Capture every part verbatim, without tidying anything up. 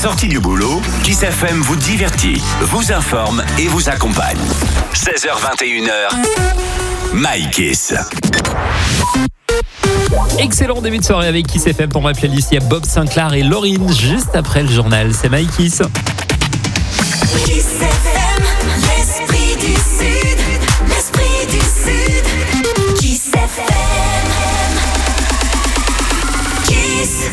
sortie du boulot, Kiss F M vous divertit, vous informe et vous accompagne. seize heures vingt et une heures, My Kiss. Excellent début de soirée avec Kiss F M. Pour ma playlist, il y a Bob Sinclair et Lauryn juste après le journal. C'est My Kiss. Kiss F M, l'esprit du Sud, l'esprit du Sud. Kiss F M, Kiss.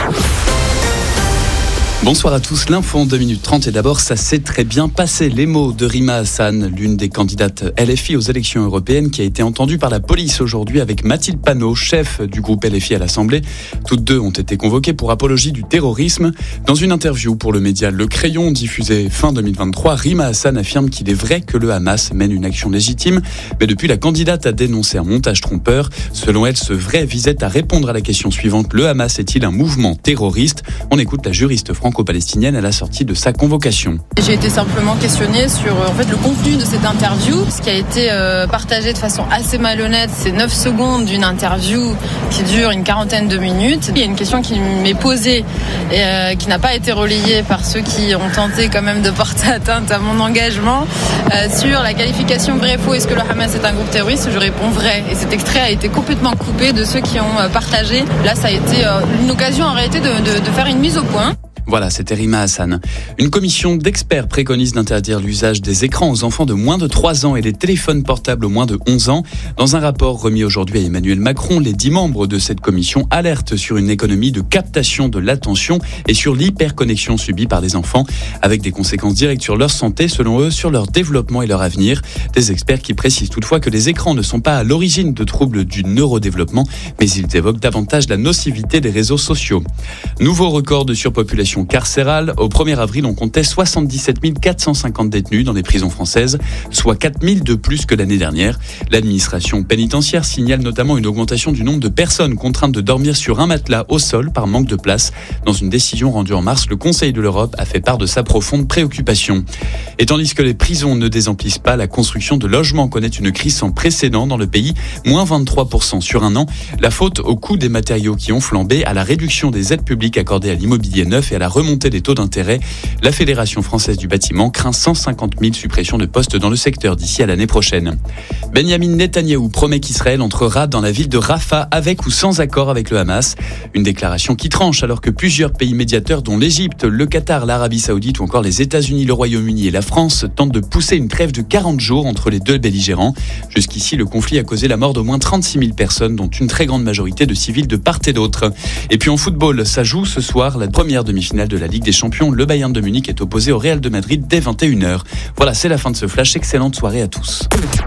Bonsoir à tous, l'info en deux minutes trente et d'abord ça s'est très bien passé. Les mots de Rima Hassan, l'une des candidates L F I aux élections européennes qui a été entendue par la police aujourd'hui avec Mathilde Panot, chef du groupe L F I à l'Assemblée. Toutes deux ont été convoquées pour apologie du terrorisme. Dans une interview pour le média Le Crayon diffusée fin deux mille vingt-trois, Rima Hassan affirme qu'il est vrai que le Hamas mène une action légitime, mais depuis la candidate a dénoncé un montage trompeur. Selon elle, ce vrai visait à répondre à la question suivante, le Hamas est-il un mouvement terroriste ? On écoute la juriste franco-palestinienne à la sortie de sa convocation. J'ai été simplement questionnée sur en fait, le contenu de cette interview. Ce qui a été euh, partagé de façon assez malhonnête, c'est neuf secondes d'une interview qui dure une quarantaine de minutes. Il y a une question qui m'est posée et euh, qui n'a pas été relayée par ceux qui ont tenté quand même de porter atteinte à mon engagement euh, sur la qualification vrai-faux. Est-ce que le Hamas est un groupe terroriste ? Je réponds vrai. Et cet extrait a été complètement coupé de ceux qui ont euh, partagé. Là, ça a été euh, une occasion en réalité de, de, de faire une mise au point. Voilà, c'était Rima Hassan. Une commission d'experts préconise d'interdire l'usage des écrans aux enfants de moins de trois ans et les téléphones portables aux moins de onze ans. Dans un rapport remis aujourd'hui à Emmanuel Macron, les dix membres de cette commission alertent sur une économie de captation de l'attention et sur l'hyperconnexion subie par les enfants, avec des conséquences directes sur leur santé, selon eux, sur leur développement et leur avenir. Des experts qui précisent toutefois que les écrans ne sont pas à l'origine de troubles du neurodéveloppement, mais ils évoquent davantage la nocivité des réseaux sociaux. Nouveau record de surpopulation carcérale. Au premier avril, on comptait soixante-dix-sept mille quatre cent cinquante détenus dans les prisons françaises, soit quatre mille de plus que l'année dernière. L'administration pénitentiaire signale notamment une augmentation du nombre de personnes contraintes de dormir sur un matelas au sol par manque de place. Dans une décision rendue en mars, le Conseil de l'Europe a fait part de sa profonde préoccupation. Et tandis que les prisons ne désemplissent pas, la construction de logements connaît une crise sans précédent dans le pays, moins vingt-trois pour cent sur un an. La faute au coût des matériaux qui ont flambé, à la réduction des aides publiques accordées à l'immobilier neuf et à la remontée des taux d'intérêt. La Fédération française du bâtiment craint cent cinquante mille suppressions de postes dans le secteur d'ici à l'année prochaine. Benjamin Netanyahou promet qu'Israël entrera dans la ville de Rafah avec ou sans accord avec le Hamas. Une déclaration qui tranche alors que plusieurs pays médiateurs dont l'Égypte, le Qatar, l'Arabie Saoudite ou encore les États-Unis, le Royaume-Uni et la France tentent de pousser une trêve de quarante jours entre les deux belligérants. Jusqu'ici, le conflit a causé la mort d'au moins trente-six mille personnes, dont une très grande majorité de civils de part et d'autre. Et puis en football, ça joue ce soir la première demi-finale de la Ligue des Champions. Le Bayern de Munich est opposé au Real de Madrid dès vingt et une heures. Voilà, c'est la fin de ce flash. Excellente soirée à tous.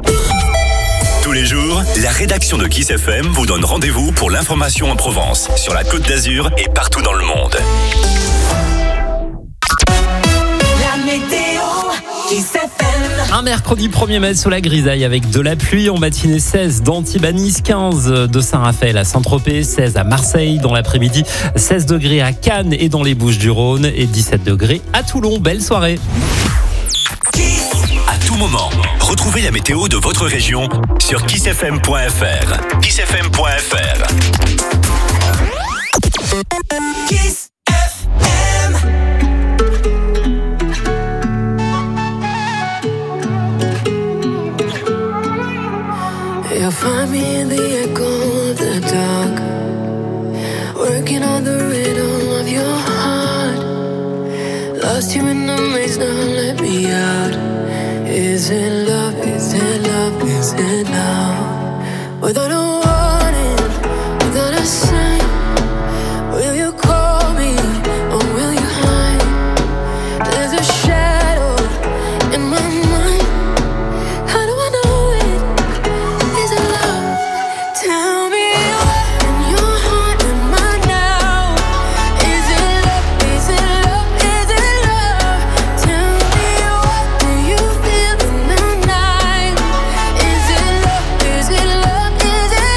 Tous les jours, la rédaction de Kiss F M vous donne rendez-vous pour l'information en Provence, sur la Côte d'Azur et partout dans le monde. La météo, Kiss F M. Un mercredi premier mai sous la grisaille avec de la pluie en matinée. Seize d'Antibes, quinze de Saint-Raphaël à Saint-Tropez, seize à Marseille dans l'après-midi, seize degrés à Cannes et dans les Bouches-du-Rhône et dix-sept degrés à Toulon. Belle soirée. À tout moment, retrouvez la météo de votre région sur kiss f m point f r. kiss f m point f r. Kiss F M. You'll find me in the echo of the dark, working on the rhythm of your heart. Lost you in the maze, now let me out. Is it love, is it love, is it love? Without a warning, without a sign, will you call me or will you hide? There's a shadow in my mind. How do I know it? Is it love? Tell me what in your heart am I now? Is it love? Is it love? Is it love? Tell me what do you feel in the night? Is it love? Is it love? Is it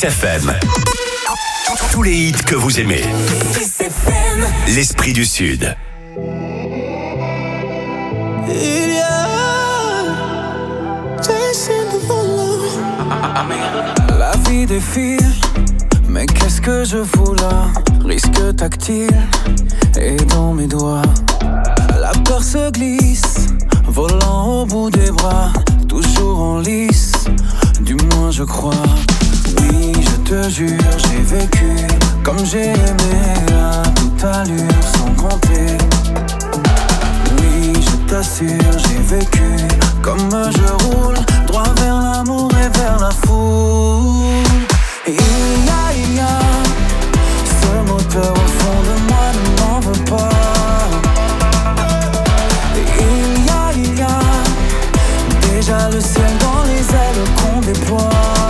F M. Tous les hits que vous aimez. Kiss F M. L'esprit du Sud. La vie défile, mais qu'est-ce que je fous là? Risque tactile et dans mes doigts. La peur se glisse, volant au bout des bras, toujours en lice, du moins je crois. Oui, je te jure, j'ai vécu comme j'ai aimé à toute allure, sans compter. Oui, je t'assure, j'ai vécu comme je roule, droit vers l'amour et vers la foule. Et il y a, il y a ce moteur au fond de moi, ne m'en veux pas. Et il y a, il y a déjà le ciel dans les ailes qu'on déploie.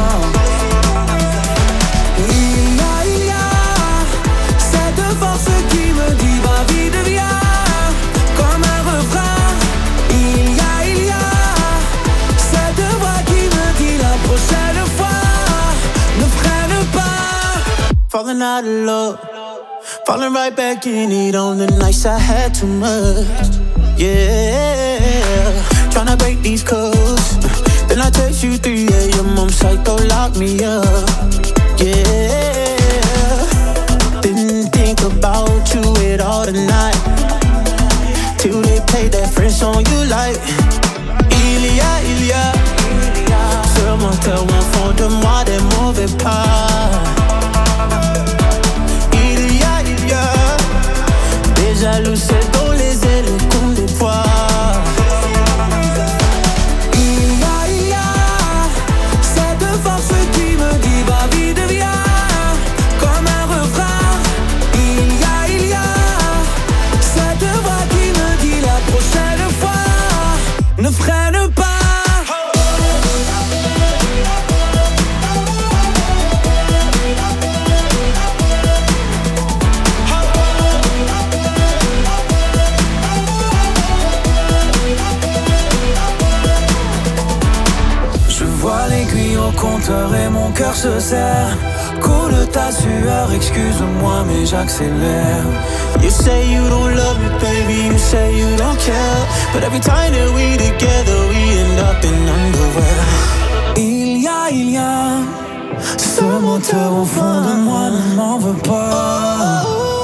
Et il y a, il y a cette force qui me dit va vite, viens, comme un refrain. Il y a, il y a cette voix qui me dit la prochaine fois ne freine pas. Falling out of love, falling right back in it on the nights I had too much. Yeah, tryna break these codes. Then I text you three a.m. I'm psycho, lock me up. Yeah, didn't think about you at all tonight, till they played that French song you like. Il y a, il y a ce moteur au fond de moi, des mauvais pas. Il y a, il y a déjà le ciel dans les ailes qu'on déploie. Il y a, il y a cette force qui me dit va vite, viens, comme un refrain. Il y a, il y a cette voix qui me dit la prochaine fois ne freine pas. Au compteur et mon cœur se serre. Coule ta sueur, excuse-moi mais j'accélère. You say you don't love me baby, you say you don't care, but every time that we together we end up in underwear. Il y a, il y a ce moteur au fond de moi, ne m'en veux pas.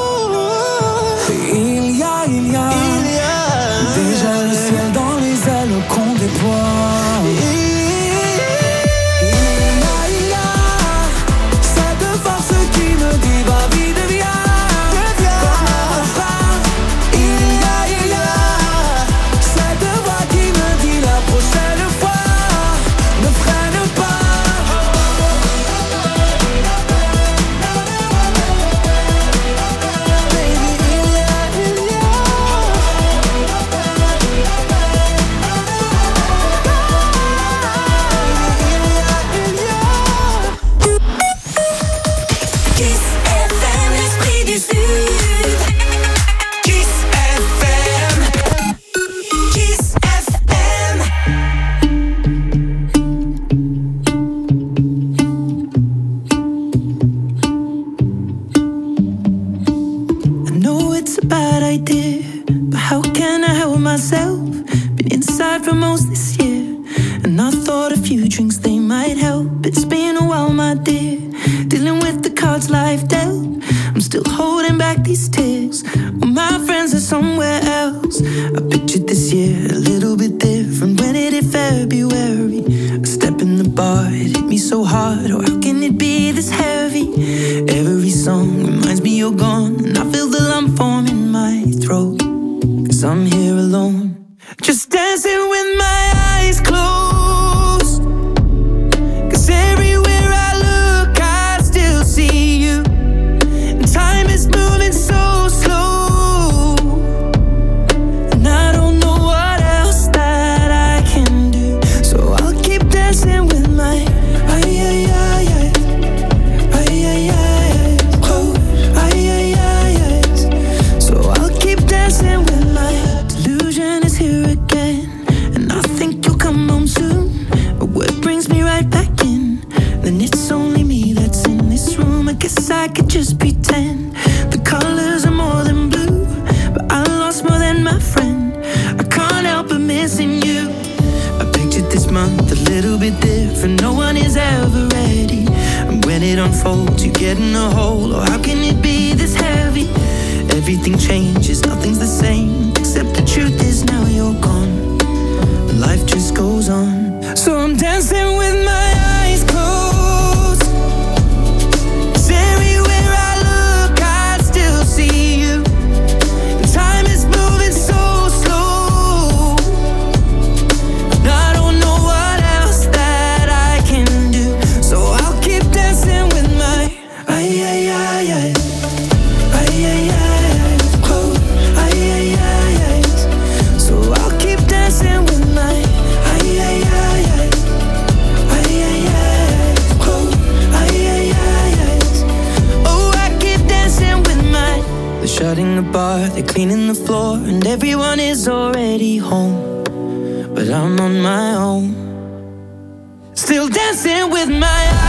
Il y a, il y a déjà le ciel dans les ailes qu'on déploie. Dancing with my delusion is here again, and I think you'll come home soon. little bit different. No one is ever ready. And when it unfolds, you get in a hole. Oh, how can it be this heavy? Everything changes, nothing's the same. Except the truth is now you're gone. Life just goes on. So I'm dancing with my eyes closed. 'Cause everywhere I look, I still see you. And time is moving so slow. And I don't know what else that I can do. So I'll keep dancing with my ay, ay, ay, ay. Ay, ay, ay, close. Ay, ay, ay, ay. So I'll keep dancing with my ay, ay, ay, ay. Ay, ay, ay, close. Ay, ay, ay, ay. Oh, I keep dancing with my. They're shutting the bar, they're cleaning the floor, and everyone is already home. But I'm on my own, still dancing with my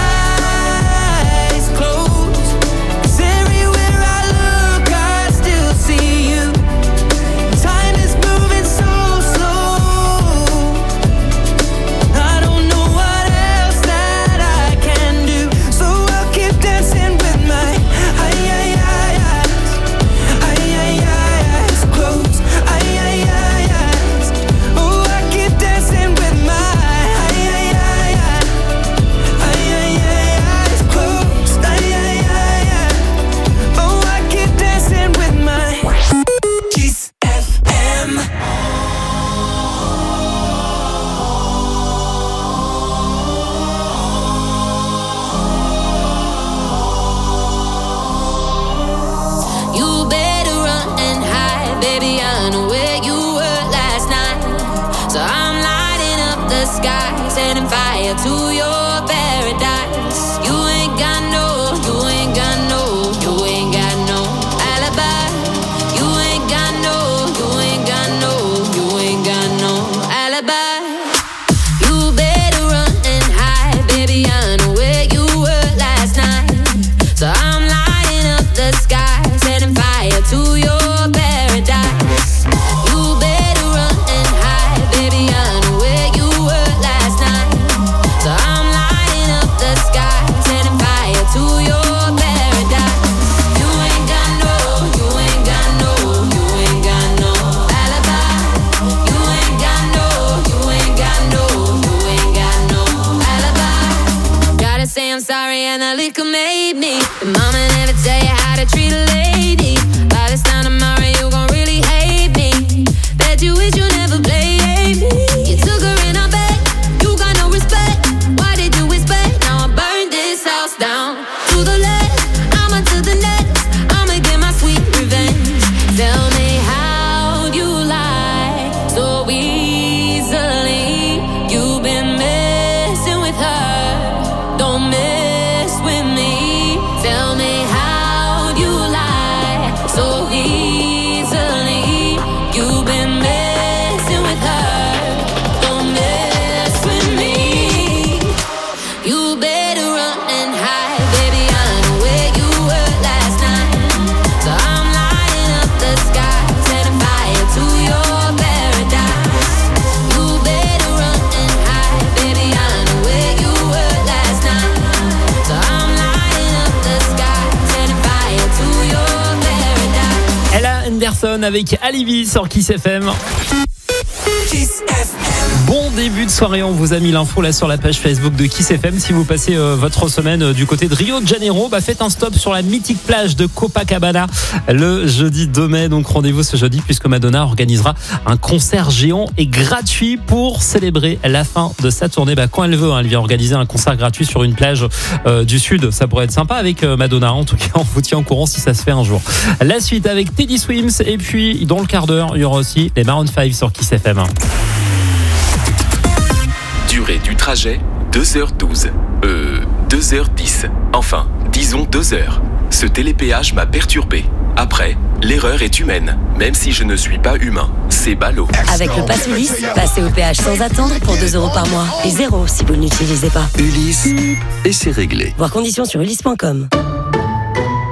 eyes closed. 'Cause everywhere I look, I still see you. Time is moving so slow. I don't know what else that I can do. So I'll keep dancing with my ay, ay, ay, eyes. Ay, ay, ay, eyes closed. Ay, ay, ay, eyes. Oh, I keep dancing with my ay, ay, ay, ay. Ay, ay, ay, eyes closed. Ay, ay, ay, ay. Oh, I keep dancing with my Kiss F M. You better run and hide, baby. I know where you were last night. So I'm lighting up the sky, setting fire to your paradise. You ain't got no, you ain't got no, you ain't got no alibi. You ain't got no, you ain't got no, you ain't got no alibi. You better run and hide, baby. I know where you were last night. So I'm lighting up the sky, setting fire to your paradise. You better run and hide, baby. I know where you were last night. So I'm lighting up the sky, setting fire to your paradise. You ain't got no, you ain't got no, you ain't got no alibi. You ain't got no, you ain't got no, you ain't got no alibi. Gotta say I'm sorry and the liquor made me. But mama never tell you how to treat a lady. By this time tomorrow you gon' really hate me. Bet you wish you never played me. You took her in her bed, you got no respect. Why did you expect? Now I burn this house down to the left. I'ma to the next. I'ma get my sweet revenge. Tell me how you lie so easily. You've been messing with her. Don't mess with me. Tell me how you lie so easily. You've been messing with her. Don't mess with me. You better run and hide, baby. I know where you were last night. So I'm lighting up the sky, setting fire to your paradise. You better run and hide, baby. I know where you were last night. So I'm lighting up the sky, setting fire to your paradise. Ella Anderson avec Alibi sur Kiss F M. Kiss F M. Bon début de soirée, on vous a mis l'info là sur la page Facebook de Kiss F M. Si vous passez euh, votre semaine euh, du côté de Rio de Janeiro, bah faites un stop sur la mythique plage de Copacabana le jeudi deux mai. Donc rendez-vous ce jeudi puisque Madonna organisera un concert géant et gratuit pour célébrer la fin de sa tournée. Bah, quand elle veut, hein, elle vient organiser un concert gratuit sur une plage euh, du sud. Ça pourrait être sympa avec euh, Madonna. En tout cas, on vous tient au courant si ça se fait un jour. La suite avec Teddy Swims et puis dans le quart d'heure, il y aura aussi les Maroon cinq sur Kiss F M. Durée du trajet, deux heures douze. Euh, deux heures dix. Enfin, disons deux heures. Ce télépéage m'a perturbé. Après, l'erreur est humaine, même si je ne suis pas humain. C'est ballot. Avec le Pass Ulysse, passez au péage sans attendre pour deux euros par mois. Et zéro si vous ne l'utilisez pas. Ulysse, et c'est réglé. Voir conditions sur ulysse point com.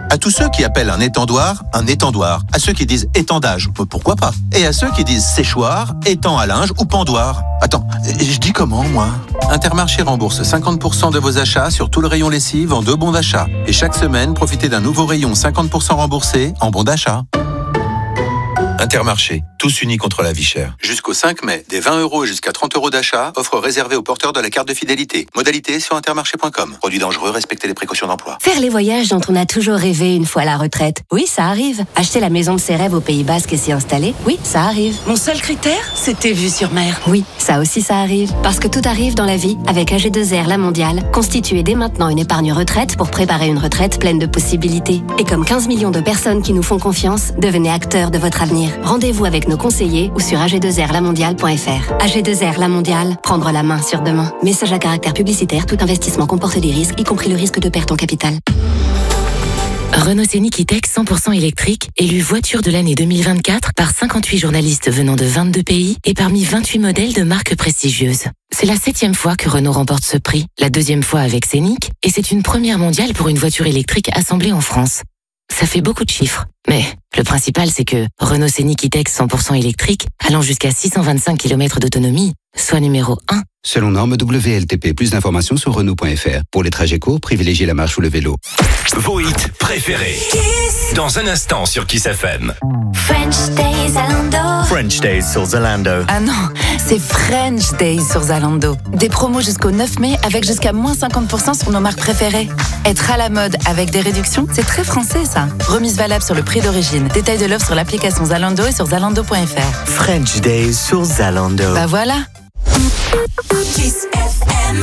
À tous ceux qui appellent un étendoir un étendoir. À ceux qui disent étendage, pourquoi pas. Et à ceux qui disent séchoir, étang à linge ou pendoir. Attends, je dis comment, moi ? Intermarché rembourse cinquante pour cent de vos achats sur tout le rayon lessive en deux bons d'achat. Et chaque semaine, profitez d'un nouveau rayon cinquante pour cent remboursé en bons d'achat. Intermarché, tous unis contre la vie chère. Jusqu'au cinq mai, des vingt euros jusqu'à trente euros d'achat, offre réservée aux porteurs de la carte de fidélité. Modalité sur intermarché point com. Produit dangereux, respectez les précautions d'emploi. Faire les voyages dont on a toujours rêvé une fois à la retraite. Oui, ça arrive. Acheter la maison de ses rêves au Pays Basque et s'y installer. Oui, ça arrive. Mon seul critère, c'était vue sur mer. Oui, ça aussi ça arrive. Parce que tout arrive dans la vie. Avec A G deux R La Mondiale, constituez dès maintenant une épargne retraite pour préparer une retraite pleine de possibilités. Et comme quinze millions de personnes qui nous font confiance, devenez acteurs de votre avenir. Rendez-vous avec nos conseillers ou sur A G deux R la mondiale point F R. A G deux R La Mondiale, prendre la main sur demain. Message à caractère publicitaire, tout investissement comporte des risques, y compris le risque de perte en capital. Renault Scénic E-Tech cent pour cent électrique, élu voiture de l'année deux mille vingt-quatre par cinquante-huit journalistes venant de vingt-deux pays et parmi vingt-huit modèles de marques prestigieuses. C'est la septième fois que Renault remporte ce prix, la deuxième fois avec Scénic, et c'est une première mondiale pour une voiture électrique assemblée en France. Ça fait beaucoup de chiffres, mais le principal c'est que Renault Scénic E-Tech cent pour cent électrique, allant jusqu'à six cent vingt-cinq kilomètres d'autonomie, soit numéro un. Selon norme W L T P, plus d'informations sur Renault point F R. Pour les trajets courts, privilégiez la marche ou le vélo. Vos hits préférés. Kiss. Dans un instant sur Kiss F M. French Days Zalando. French Days sur Zalando. Ah non, c'est French Days sur Zalando. Des promos jusqu'au neuf mai avec jusqu'à moins cinquante pour cent sur nos marques préférées. Être à la mode avec des réductions, c'est très français ça. Remise valable sur le prix d'origine. Détail de l'offre sur l'application Zalando et sur zalando point F R. French Days sur Zalando. Bah voilà. Kiss F M.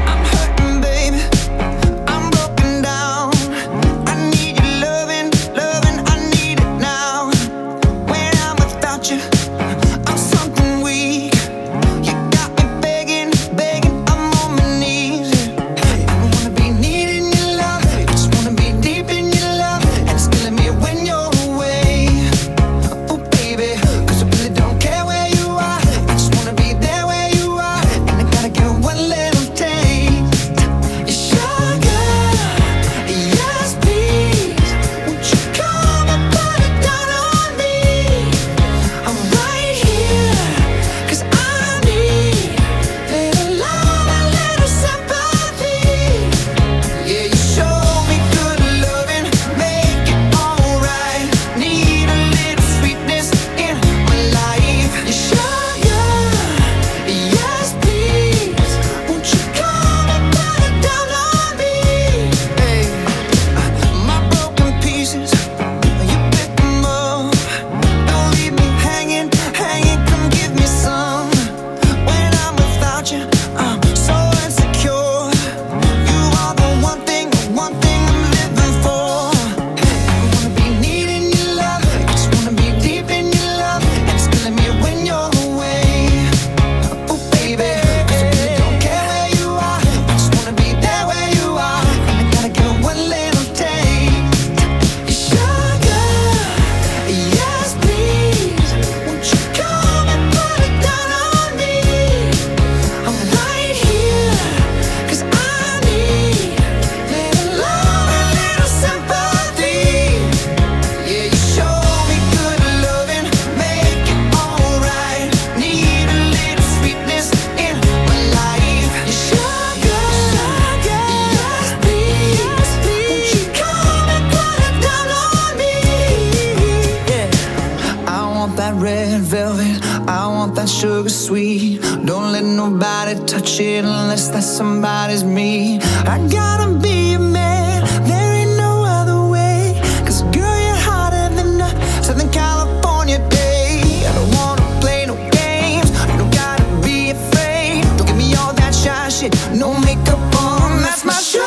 Sugar sweet, don't let nobody touch it unless that somebody's me. I gotta be a man, there ain't no other way. Cause girl, you're hotter than a Southern California day. I don't wanna play no games, you don't gotta be afraid. Don't give me all that shy shit, no makeup on, that's my sugar.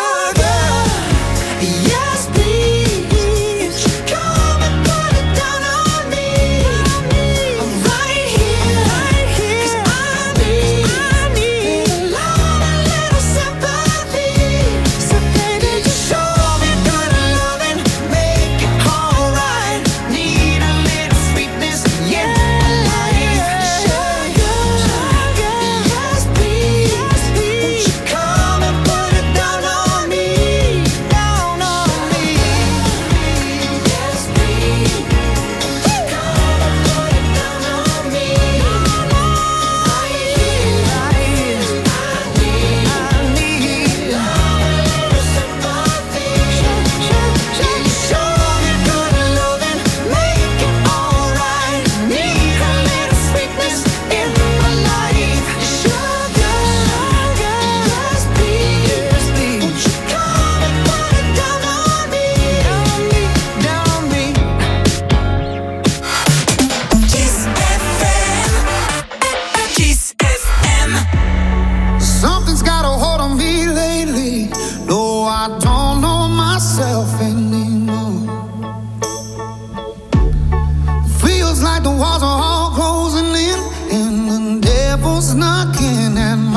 Yes, please, come and put it down on me. I'm right here. Baby,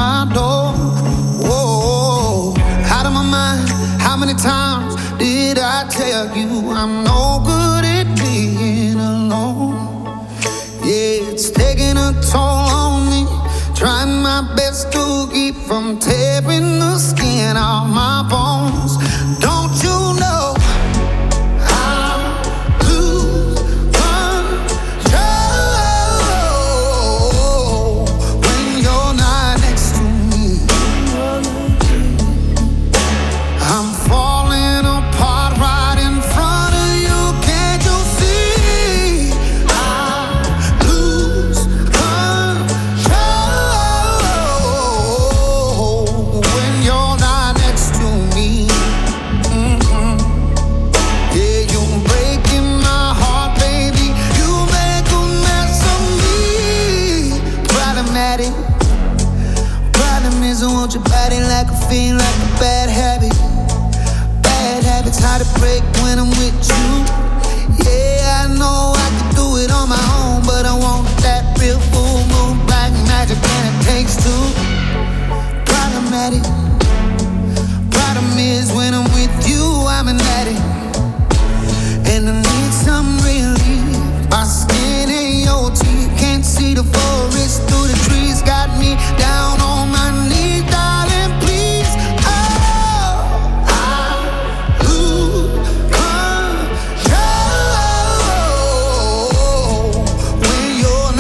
my door. Whoa, out of my mind. How many times did I tell you I'm no good at being alone? Yeah, it's taking a toll on me. Trying my best to keep from tearing the skin off my bones. Don't you know I lose control when you're not next to me? I'm falling apart right in front of you. Can't you see? I lose control when you're not next to me. Mm-mm. Yeah, you're breaking my heart, baby. You make a mess of me. Problematic. Problem is I want your body like a fiend, like a bad habit. Bad habits hard to break when I'm with you. Yeah, I know I can do it on my own, but I want that real full moon black magic, and it takes two. Problematic. Problem is when I'm with you, I'm an addict, and I need some relief. My skin and your teeth can't see the forest through the trees. Got me down on my knees, darling, please. Oh, I lose control when you're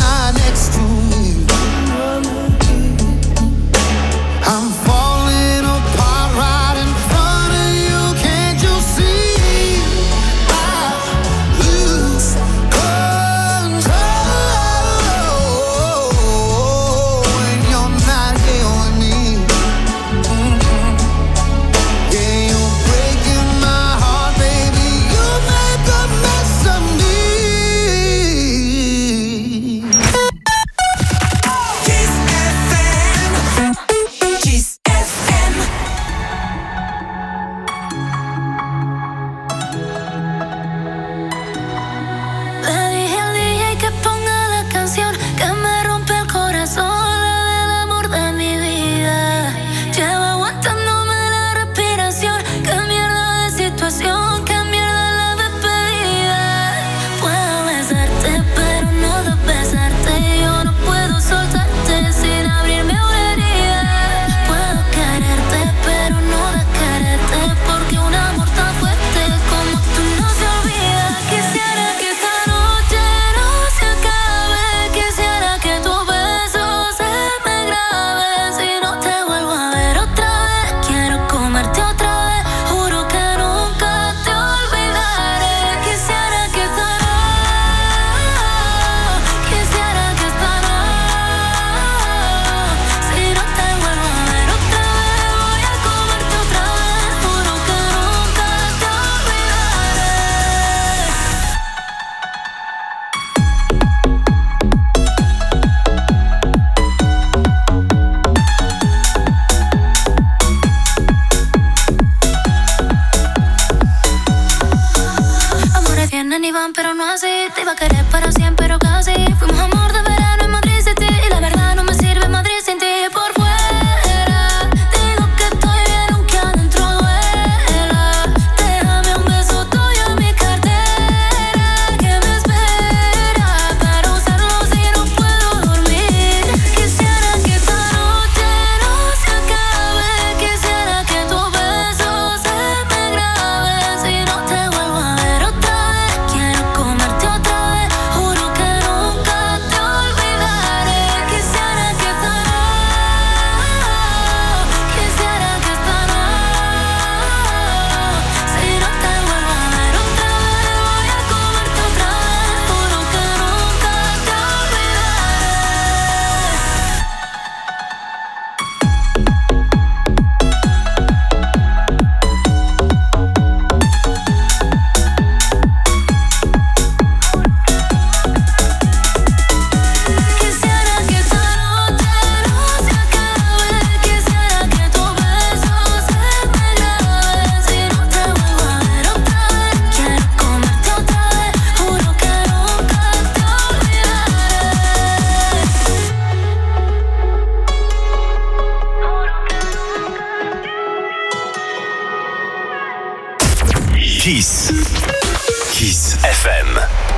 Kiss. Kiss F M.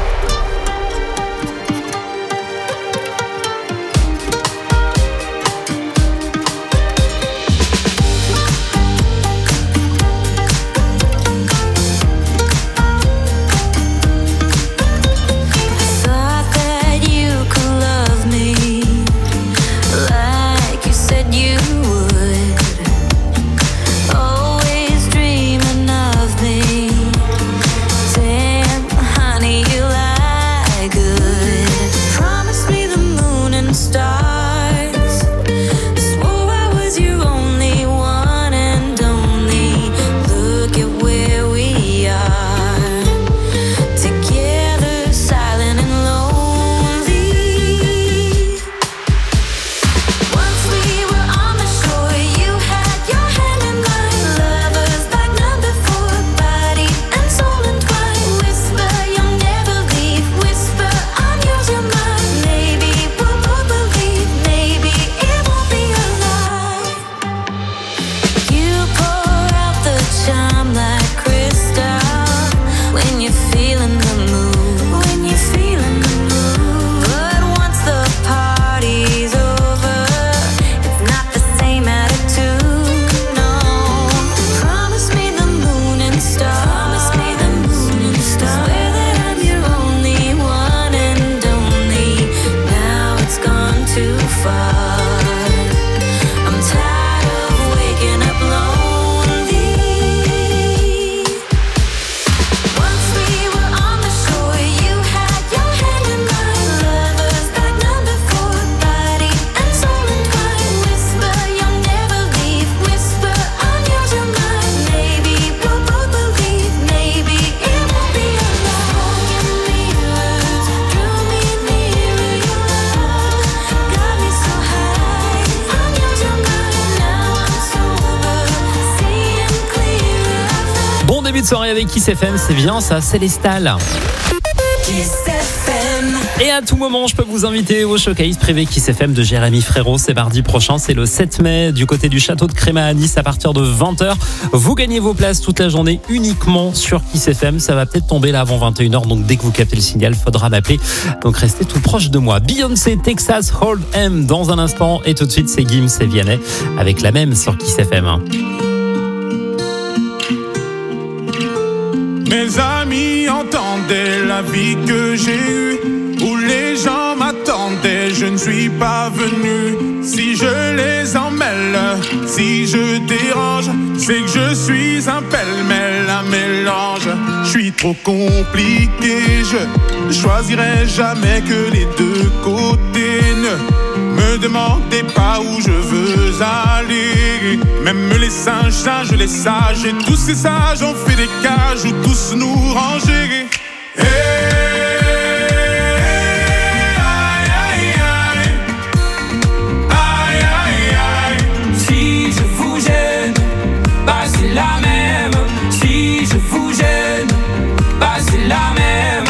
Soirée avec Kiss F M, c'est bien ça, Célestal. Kiss F M. Et à tout moment, je peux vous inviter au showcase privé Kiss F M de Jérémy Frérot. C'est mardi prochain, c'est le sept mai, du côté du château de Créma à Nice à partir de vingt heures. Vous gagnez vos places toute la journée uniquement sur Kiss F M. Ça va peut-être tomber là avant vingt et une heures, donc dès que vous captez le signal, faudra m'appeler. Donc restez tout proche de moi. Beyoncé, Texas Hold'em dans un instant. Et tout de suite, c'est Gims et Vianney avec la même sur Kiss F M. Mes amis entendaient la vie que j'ai eue, où les gens m'attendaient, je ne suis pas venu. Si je les emmêle, si je dérange, c'est que je suis un pêle-mêle, un mélange. Je suis trop compliqué, je choisirai jamais que les deux côtés. Ne me demandez pas où je veux aller. Même les singes, singes, les sages, et tous ces sages ont fait des cages où tous nous ranger. Hey, aïe, aïe, aïe. Aïe, aïe, aïe. Si je vous gêne, bah c'est la même. Si je vous gêne, bah c'est la même.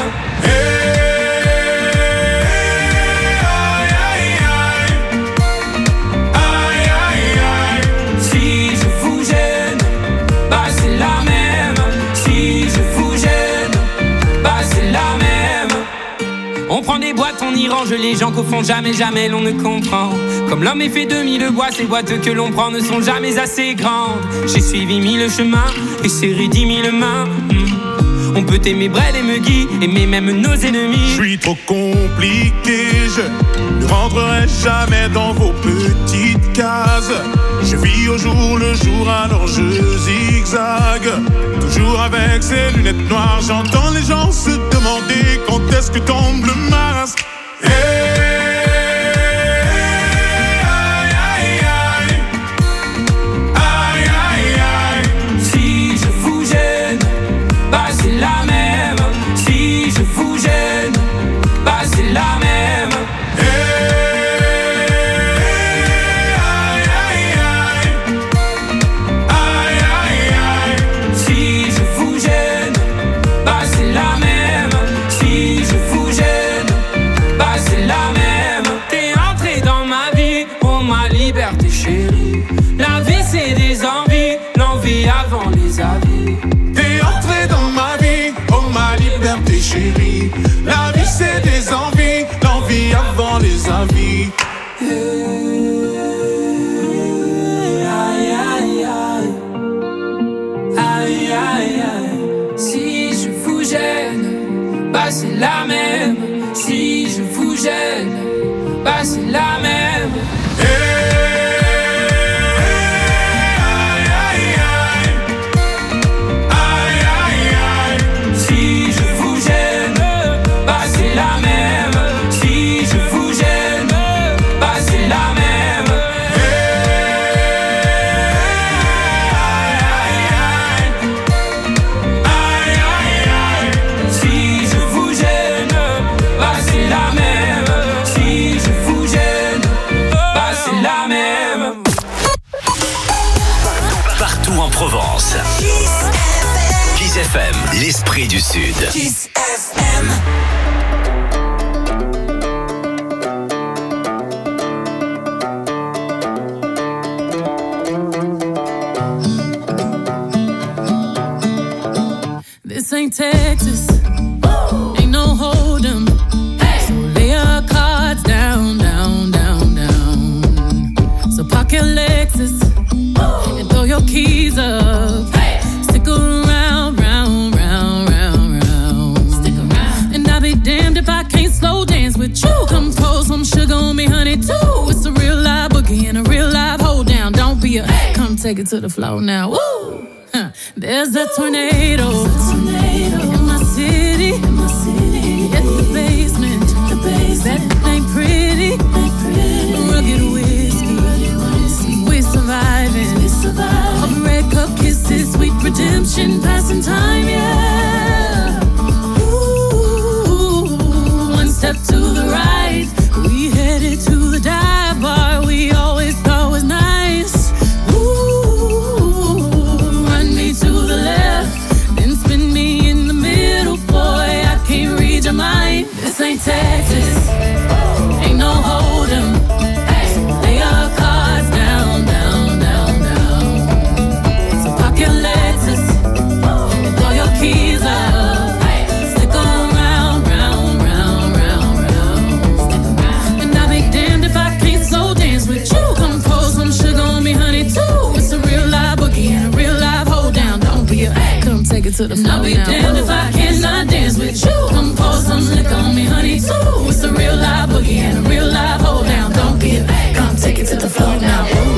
On prend des boîtes, on y range les gens qu'au fond jamais, jamais l'on ne comprend. Comme l'homme est fait de mille bois, ces boîtes que l'on prend ne sont jamais assez grandes. J'ai suivi mille chemins et serré dix mille mains. mmh. On peut aimer Brel et Meggy, aimer même nos ennemis. Je suis trop compliqué, je ne rentrerai jamais dans vos petites cases. Je vis au jour le jour, alors je zigzague. Toujours avec ces lunettes noires, j'entends les gens se demander quand est-ce que tombe le masque. Hey, aïe, aïe, aïe. Aïe, aïe, aïe. Si je vous gêne, bah c'est la même. Si je vous gêne, bah c'est la même. La vie c'est des envies, l'envie avant les avis. T'es entré dans chérie. La vie c'est des envies, l'envie avant les avis. Aïe, aïe, aïe. Aïe, aïe, aïe. Si je vous gêne, bah c'est la même. Si je vous gêne, bah c'est la même. Provence. Kiss F M, l'esprit du Sud. Kiss F M. This ain't Texas, ain't no hold'em. So lay your cards down, down, down, down. So park your Lexus and throw your keys up. Stick around, round, round, round, round. Stick around. And I'll be damned if I can't slow dance with you. Come pour some sugar on me, honey, too. It's a real live boogie and a real live hold down. Don't be a come take it to the floor now. Woo! Huh. There's a tornado, in my city, in my city. At the basement, the basement. That ain't pretty, ain't pretty. Rugged whiskey, we surviving. We surviving. All the red cup kisses, sweet redemption, passing time, yeah. Ooh, one step to the right, we headed to the dive bar we always thought was nice. This ain't Texas, ain't no hold'em. Lay your cards down, down, down, down. So park your Lexus and throw your keys up. Stick around, round, round, round, round. And I'll be damned if I can't slow dance with you. Come pour some sugar on me, honey, too. It's a real live boogie and a real live hold down. Don't be a come take it to the floor. I'll be damned if I cannot dance with you. Come pour some liquor on me, honey, too. It's a real live boogie and a real live hold down. Don't be a come take it to the floor now. Ooh.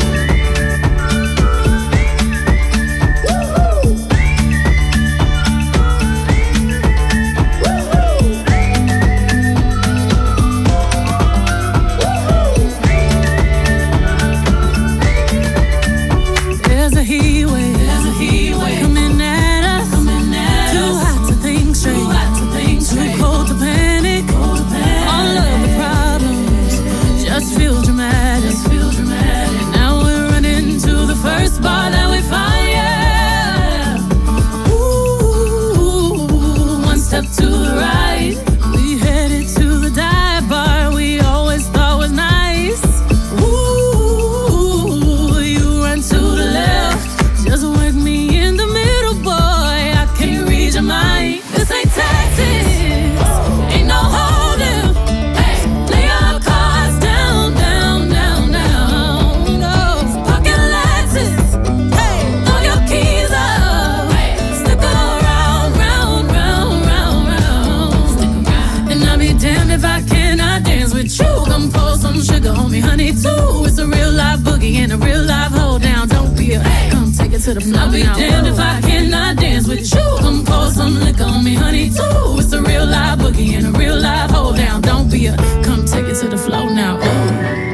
To the floor. I'll be damned if I cannot dance with you. Come pour some liquor on me, honey, too. It's a real live boogie and a real live hold down. Don't be a come take it to the floor now. Ooh.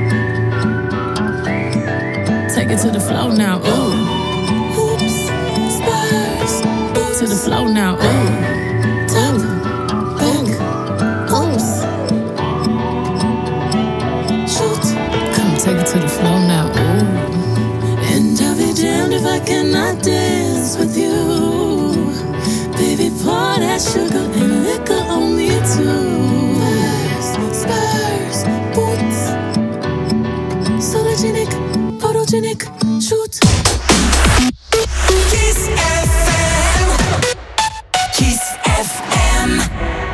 Take it to the floor now. Ooh. Hoops, spurs, boots to the floor now. Ooh. Top, back, hoops. Shoot. Come take it to the floor now. Ooh. And I'll be damned if I cannot dance with you. Baby, pour that sugar and liquor on me too. Spurs, spurs, boots. Sologenic, photogenic, shoot. Kiss F M. Kiss F M.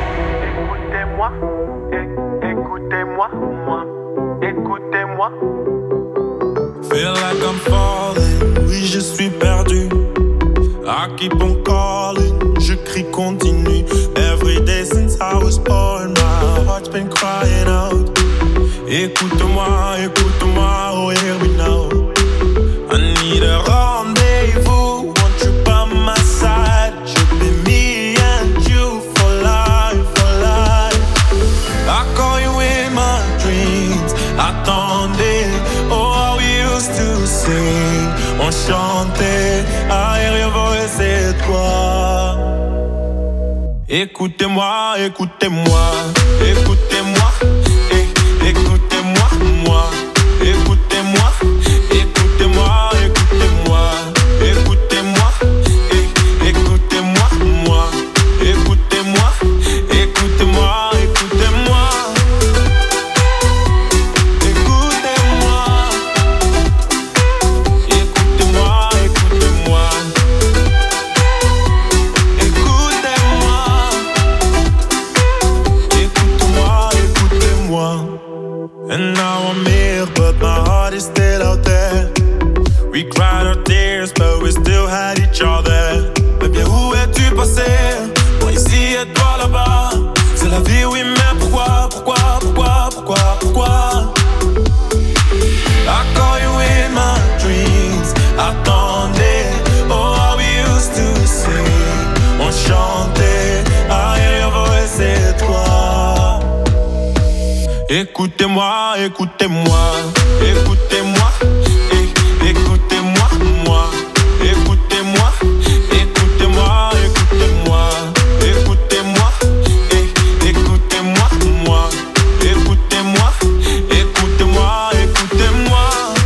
moi, moi, écoutez-moi. Feel like I'm falling, oui je suis perdu. I keep on calling, je crie continue. Every day since I was born, my heart's been crying out. Écoute-moi, écoute-moi, oh hear me now. I need a rendezvous, want you by my side. Should be me and you for life, for life. I call you in my dreams, attendez. Oh how we used to sing, on chantait. I hear your voice, c'est toi. Écoutez-moi, écoutez-moi, écoutez-moi, é- écoutez-moi, moi, écoutez-moi, écoutez-moi, écoutez-moi, écoutez-moi, é- écoutez-moi, moi, écoutez-moi, écoutez-moi, écoutez-moi, écoutez-moi, écoutez-moi, écoutez-moi. And now I'm here, but my heart is still out there. We cried our tears, but we still had each other. Mais bien où es-tu passé? Moi ici et toi là-bas. C'est la vie, oui, mais pourquoi, pourquoi, pourquoi, pourquoi, pourquoi? I call you in my dreams. Attendez, oh how we used to sing. On chantait, I hear your voice, c'est toi. Écoutez-moi, écoutez-moi, écoutez-moi, é- écoutez-moi, moi, écoutez-moi, écoutez-moi, écoutez-moi, écoutez-moi, é- écoutez-moi, moi, écoutez-moi, écoutez-moi, écoutez-moi,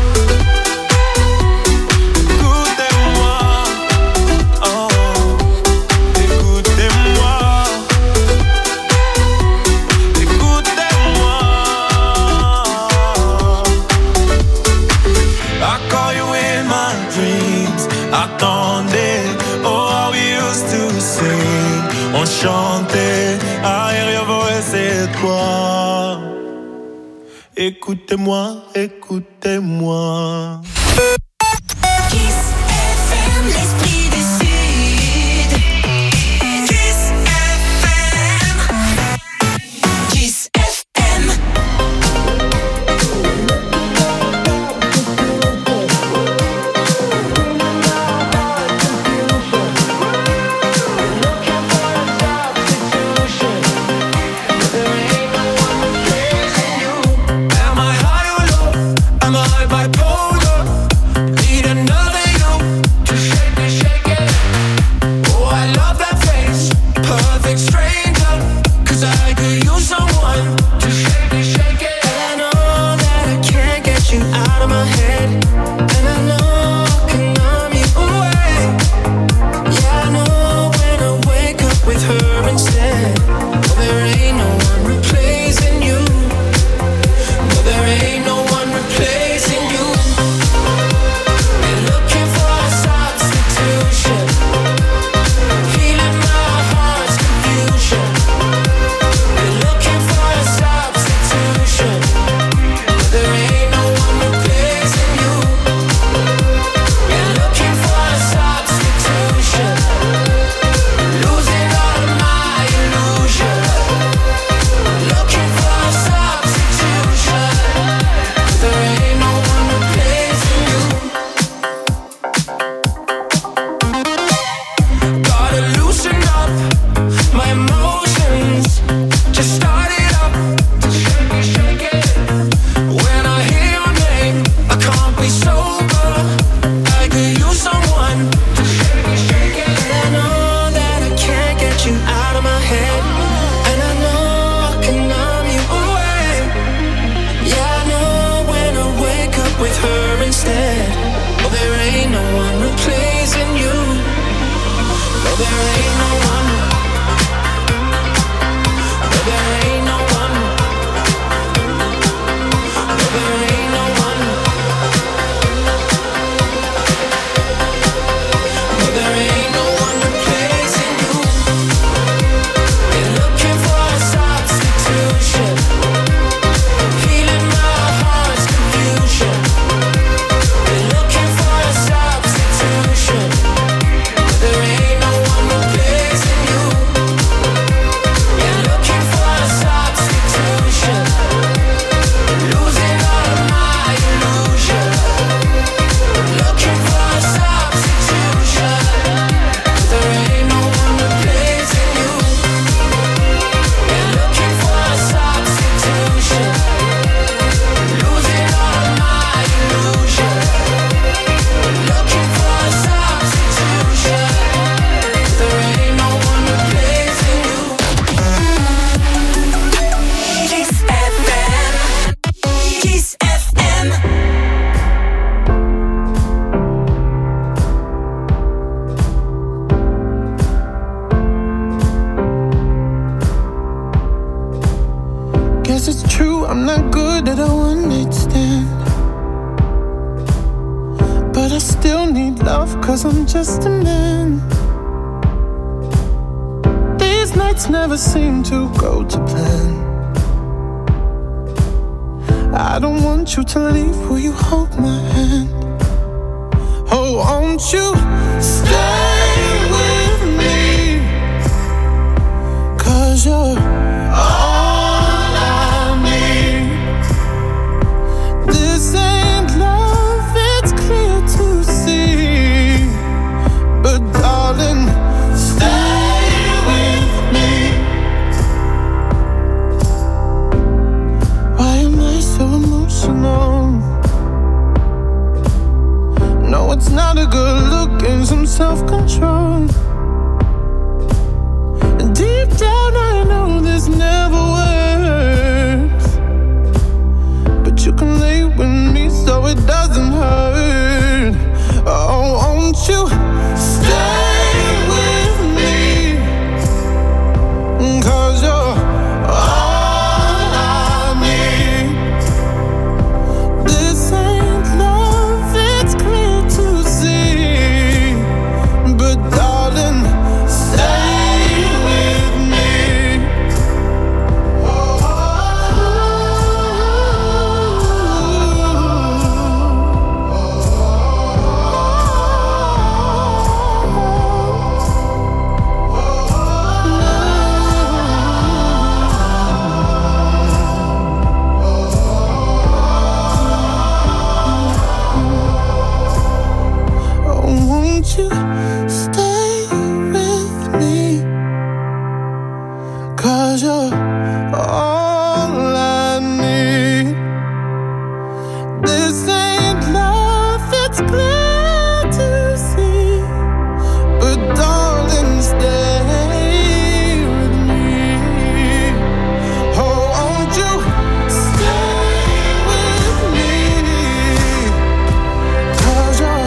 écoutez-moi, oh, écoutez-moi, écoutez-moi. I call you in my dreams. Attendez, oh how we used to sing. On chantait, I hear your voice, c'est toi. Écoutez-moi, écoutez-moi. Kiss F M, l'esprit du Sud. Kiss F M. Kiss F M. Am I high or low? Am I bipolar? Need another you one night stand. But I still need love, cause I'm just a man. These nights never seem to go to plan. I don't want you to leave, will you hold my hand? Oh, won't you stay with me? Cause you're all I need. This ain't love, it's clear to see. But darling, stay with me. Why am I so emotional? No, it's not a good look and some self-control. And deep down I know this never works, but you can lay with me so it doesn't hurt. Oh, won't you stay with me? Cause you're all I need. This ain't love, it's clear to see. But darling, stay with me. Oh, won't you stay with me? Cause you're all I need. This ain't love, it's clear to see. But darling, stay with me. Oh, won't you stay with me? Cause you're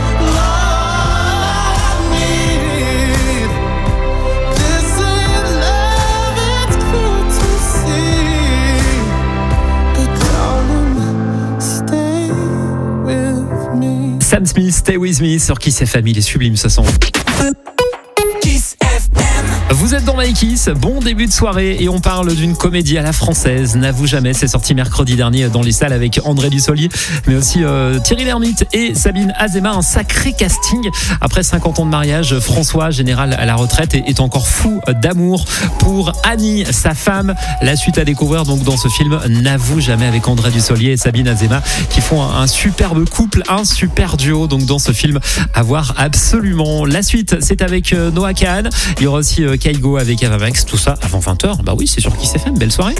all I need. This ain't love, it's clear to see. But darling, stay with me. Sam Smith, Stay With Me sur Kiss F M, il est sublime ce son. Kiss F M. Vous êtes dans My Kiss, bon début de soirée et on parle d'une comédie à la française, N'avoue jamais, c'est sorti mercredi dernier dans les salles avec André Dussolier, mais aussi euh, Thierry Lhermitte et Sabine Azéma, un sacré casting. Après cinquante ans de mariage, François, général à la retraite, est encore fou d'amour pour Annie, sa femme. La suite à découvrir donc dans ce film N'avoue jamais avec André Dussolier et Sabine Azéma qui font un, un superbe couple, un super duo donc dans ce film à voir absolument. La suite, c'est avec euh, Noah Kahan, il y aura aussi euh, Kaigo avec Ava Max, tout ça avant vingt heures. Bah oui, c'est sur Kiss F M, belle soirée.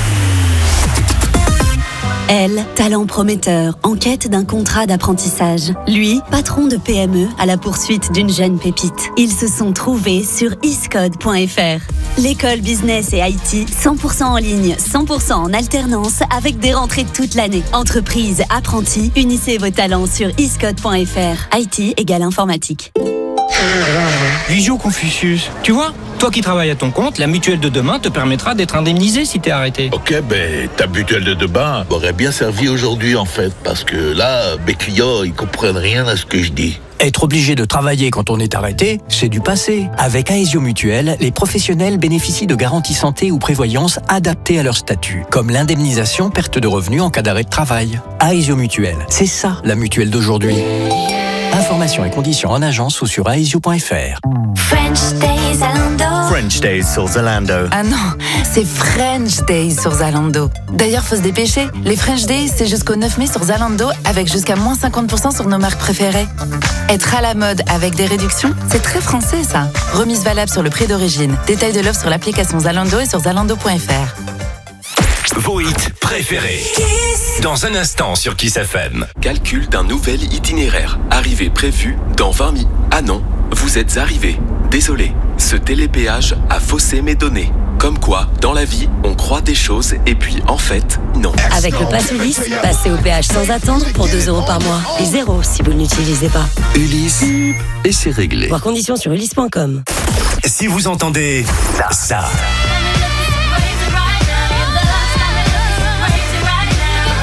Elle, talent prometteur, en quête d'un contrat d'apprentissage. Lui, patron de P M E à la poursuite d'une jeune pépite. Ils se sont trouvés sur iscode point f r. L'école business et I T, cent pour cent en ligne, cent pour cent en alternance, avec des rentrées toute l'année. Entreprise, apprentis, unissez vos talents sur iscode point f r. I T égale informatique. Visio Confucius, tu vois, toi qui travailles à ton compte, la mutuelle de demain te permettra d'être indemnisé si t'es arrêté. Ok, ben ta mutuelle de demain m'aurait bien servi aujourd'hui en fait, parce que là, mes clients, ils comprennent rien à ce que je dis. Être obligé de travailler quand on est arrêté, c'est du passé. Avec Aesio Mutuelle, les professionnels bénéficient de garanties santé ou prévoyance adaptées à leur statut, comme l'indemnisation perte de revenus en cas d'arrêt de travail. Aesio Mutuelle, c'est ça la mutuelle d'aujourd'hui. Informations et conditions en agence ou sur aesio point f r. French Days Zalando. French Days sur Zalando. Ah non, c'est French Days sur Zalando. D'ailleurs, faut se dépêcher. Les French Days, c'est jusqu'au neuf mai sur Zalando, avec jusqu'à moins cinquante pour cent sur nos marques préférées. Être à la mode avec des réductions, c'est très français ça. Remise valable sur le prix d'origine. Détail de l'offre sur l'application Zalando et sur zalando point f r. Vos hits préférés. Dans un instant sur Kiss F M. Calcul d'un nouvel itinéraire. Arrivée prévue dans vingt minutes. Ah non, vous êtes arrivé. Désolé, ce télépéage a faussé mes données. Comme quoi, dans la vie, on croit des choses et puis en fait, non. Avec le Pass Ulysse, passez au péage sans attendre pour deux euros par mois. Et zéro si vous ne l'utilisez pas. Ulysse, et c'est réglé. Voir conditions sur ulysse point com. Si vous entendez ça.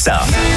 ça.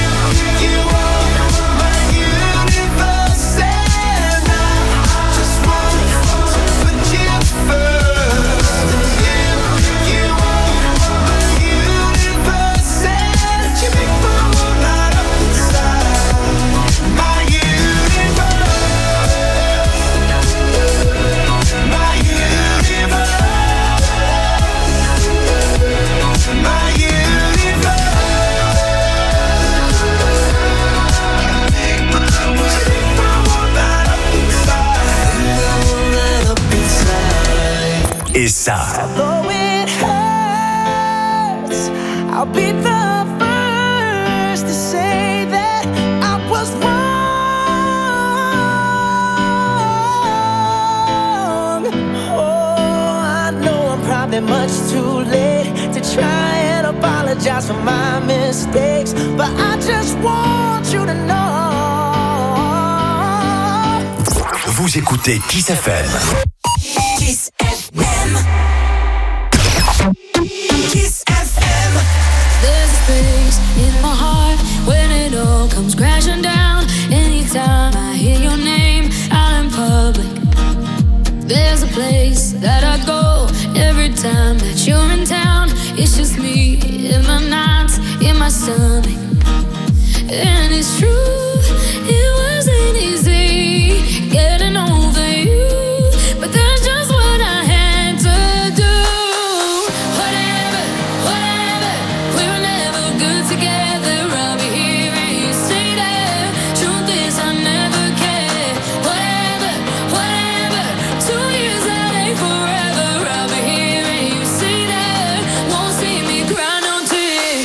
Et ça. Though it hurts, I'll be the first to say that I was wrong. Oh, I know I'm probably much too late to try and apologize for my mistakes, but I just want you to know. Vous écoutez Kiss F M. Kiss F M. Kiss F M. There's a space in my heart when it all comes crashing down. Anytime I hear your name out in public, there's a place that I go every time that you're in town. It's just me in my nights, in my stomach. And it's true, it wasn't easy getting over you, but that's just what I had to do. Whatever, whatever, we were never good together. I'll be here and you stay there. Truth is I never cared. Whatever, whatever, two years that ain't forever. I'll be here and you stay there. Won't see me cry no tears.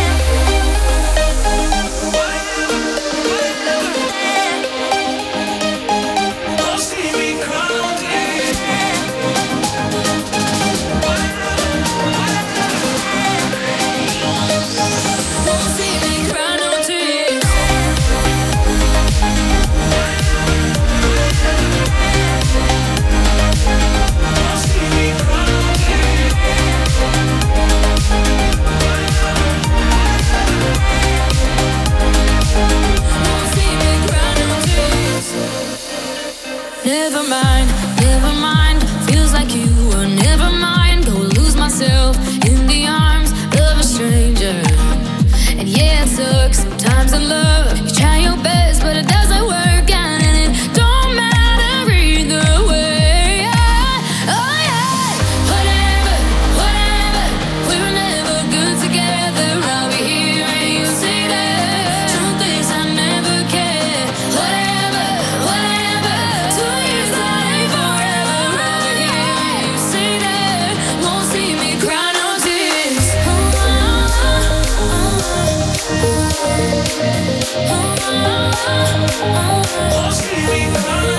Won't see me cry no tears. Won't see me cry no tears. Won't see me cry no tears. Won't see me cry no tears. Never mind, never mind. Feels like you were never mind. Go lose myself in the arms of a stranger. And yeah, it sucks sometimes in love. You try your best, but it doesn't work out, and it don't matter either way. Oh yeah, whatever, whatever. We were never good together. I'll be here and you stay there. Truth is I never cared. Whatever, whatever. Two years that ain't forever. I'll be here and you stay there. Won't see me cry no tears. Won't see me cry no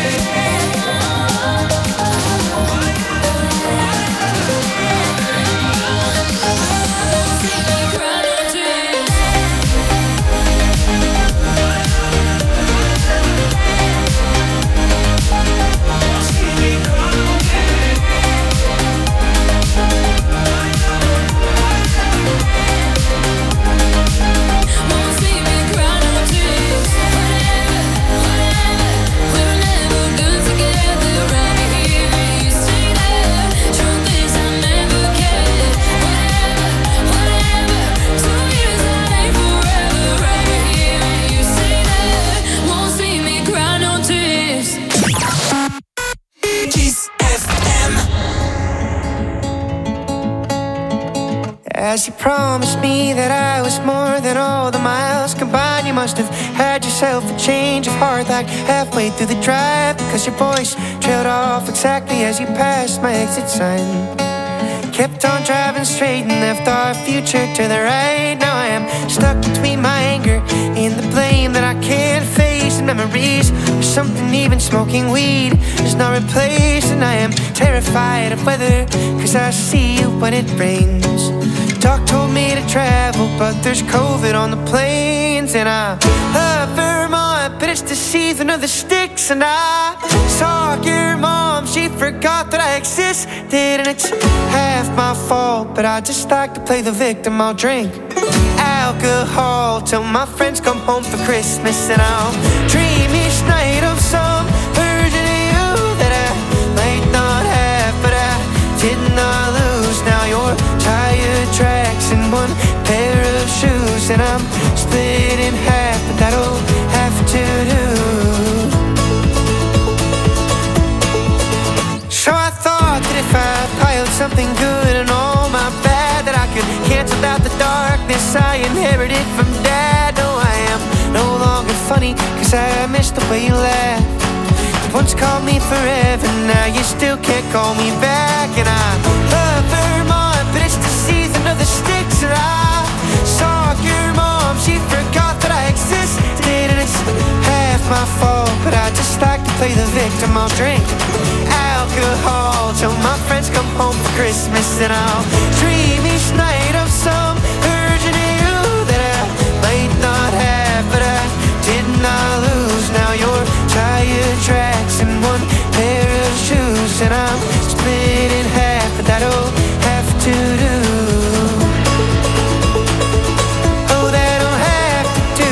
As you promised me that I was more than all the miles combined, you must have had yourself a change of heart like halfway through the drive, because your voice trailed off exactly as you passed my exit sign. Kept on driving straight and left our future to the right. Now I am stuck between my anger and the blame that I can't face, and memories of something even smoking weed is not replaced. And I am terrified of weather, cause I see you when it rains. Doc told me to travel, but there's COVID on the planes. And I love Vermont, but it's the season of the sticks. And I saw your mom, she forgot that I existed. And it's half my fault, but I just like to play the victim. I'll drink alcohol till my friends come home for Christmas. And I'll dream each night of some version of you that I might not have, but I did not lose. Now you're tired tracks and one pair of shoes, and I'm split in half, but that'll have to do. So I thought that if I piled something good and all my bad, that I could cancel out the darkness I inherited from Dad. No, I am no longer funny, cause I miss the way you laugh. You once called me forever, now you still can't call me back. And I love Vermont, but it's the season of the sticks. And I saw your mom, she forgot that I existed. And it's half my fault, but I just like to play the victim. I'll drink alcohol till my friends come home for Christmas. And I'll dream each night of some version of you that I might not have, but I did not lose. Now you're tired tracks and one pair of shoes, and I'm split in half, but that'll have to do. Oh, that'll have to do.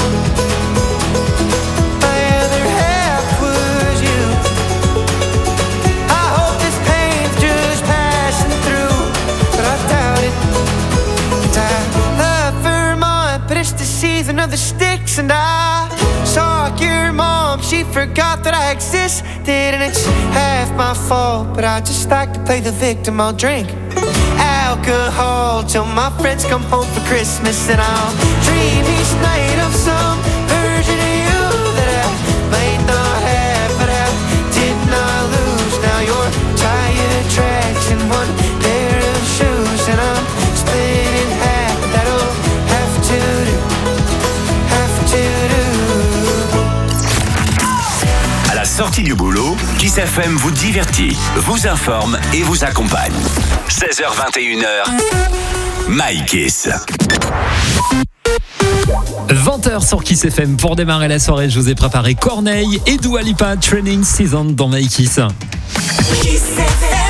My other half was you. I hope this pain's just passing through, but I doubt it. And I love Vermont, but it's the season of the sticks. And I saw your mom, she forgot that I existed. And it's half my fault, but I just like to play the victim. I'll drink alcohol till my friends come home for Christmas. And I'll dream each night of some version of you that I might not have, but I did not lose. Now you're tired tracks and one pair of shoes, and I'm split in half. That'll have to do, have to do. À la sortie du boulot, Kiss F M vous divertit, vous informe et vous accompagne. seize heures vingt et une heures, My Kiss. vingt heures sur Kiss F M. Pour démarrer la soirée, je vous ai préparé Corneille et Dua Lipa, Training Season dans My Kiss. Kiss F M.